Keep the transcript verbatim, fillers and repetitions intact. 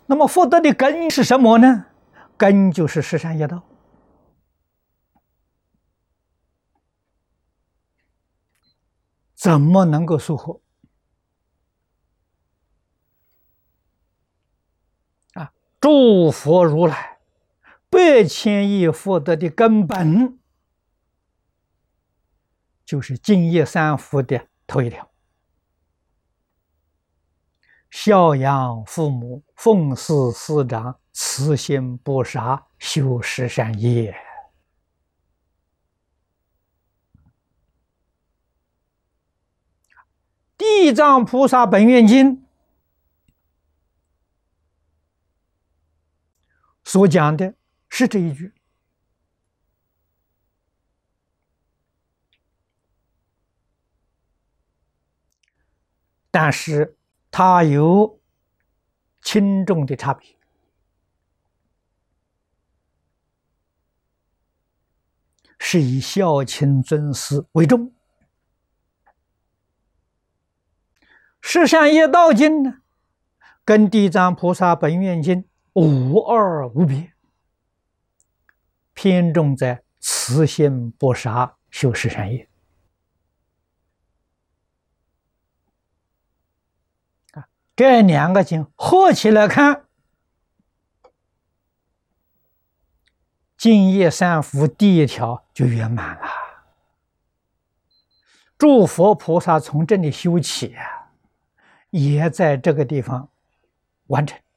那么福德的根是什么呢？根就是十善业道。怎么能够疏获？啊，诸佛如来八千亿福德的根本，就是净业三福的头一条：孝养父母，奉事师长，慈心不杀，修十善业。地藏菩萨本愿经所讲的是这一句，但是它有轻重的差别。是以孝亲尊师为重。十善业道经呢，跟地藏菩萨本愿经无二无别，偏重在慈心不杀，修十善业。啊，这两个经合起来看，净业三福第一条就圆满了。诸佛菩萨从这里修起啊，也在这个地方完成。